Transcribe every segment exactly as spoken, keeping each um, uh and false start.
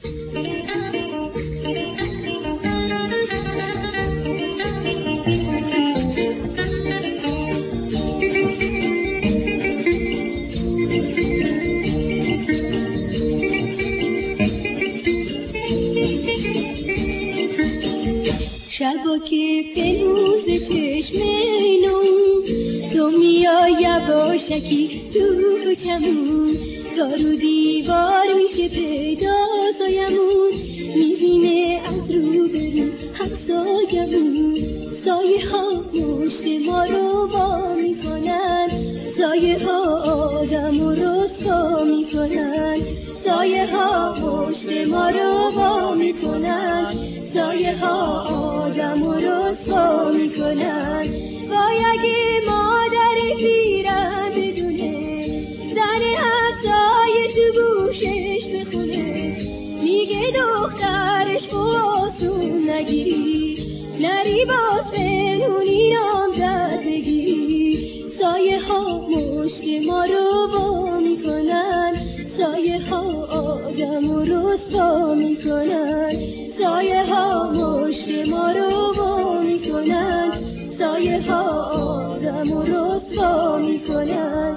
شبا که پنوز چشم نون تو میای یواشکی تو کوچمون دارو دیوار میشه پیدا سایمون میبینه از رو برو همسایمون سایه ها مشت ما رو با میکنن سایه ها آدم رو رسوا میکنن سایه ها مشت ما رو با میکنن سایه ها آدم رو رسوا میکنن وای اگه مادر پیرم بدونه زن همسایه تو گوشش بخونه میگه دخترش باسون نگیری نری باز بنونی نامزد بگیری سایه ها مشت ما رو با میکنن سایه ها آدم رو رسوا میکنن سایه ها مشت ما رو با میکنن سایه ها آدم رو رسوا میکنن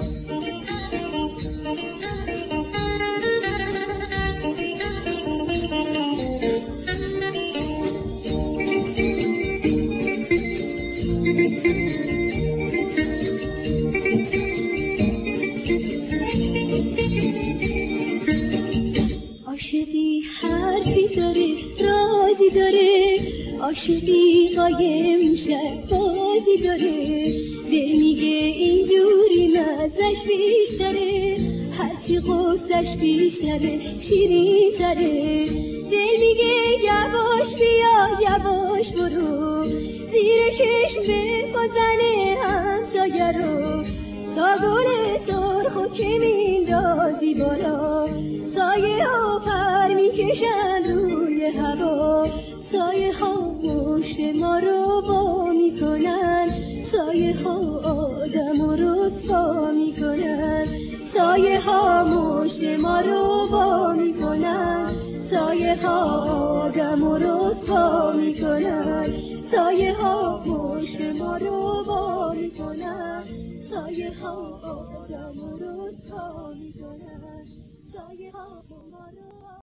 عاشقی حرفی داره رازی داره عاشقی قایم شب بازی داره دل میگه اینجوری مزش بیشتره هرچی قصهش بیشتره شیرین تره دل میگه یواش بیا یواش برو زیر چشم بپزنه همسایه رو تا گل سرخو که میندازی بالا سایه ها پر میکشن روی هوا سایه ها مشت ما رو با میکنن سایه ها آدم رو رسوا میکنن سایه ها مشت ما رو با میکنن سایه ها آدم رو رسوا میکنن سایه ها مشت ما رو با میکنن سایه ها آدم رو رسوا میکنن سایه ها ما رو